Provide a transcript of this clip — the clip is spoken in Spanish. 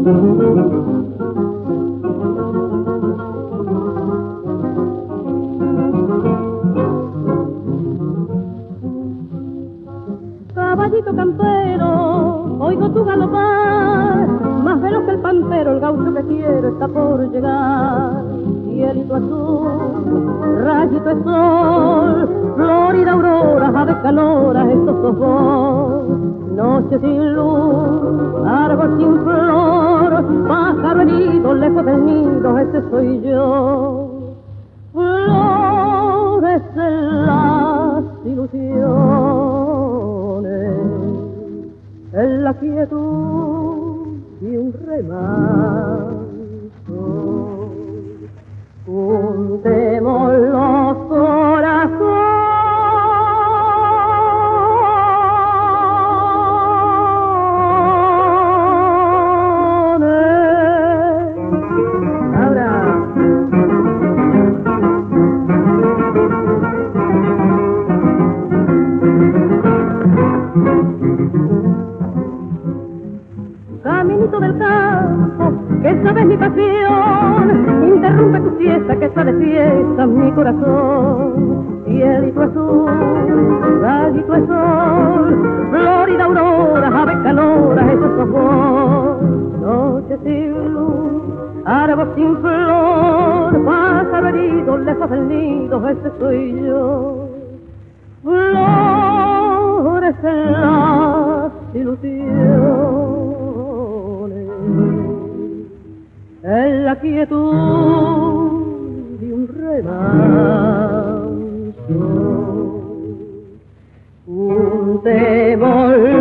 Caballito campero, oigo tu galopar, más veloz que el pantero, el gaucho que quiero está por llegar. Cielito azul, rayito de sol, florida aurora, ave calora, estos sos vos. Noche sin luz, árbol sin flor, pájaro herido, lejos del nido, ese soy yo. Flores en las ilusiones, en la quietud de un remanso. Juntemos los corazones. Caminito del campo, que sabes mi pasión, interrumpe tu fiesta, que está de fiesta mi corazón. Cielito azul, rayito de sol, florida aurora, ave calora, eso sos vos. Noche sin luz, árbol sin flor, pájaro herido, lejos del nido, ese soy yo. Flores en las ilusiones, en la quietud de un remanso. Juntemos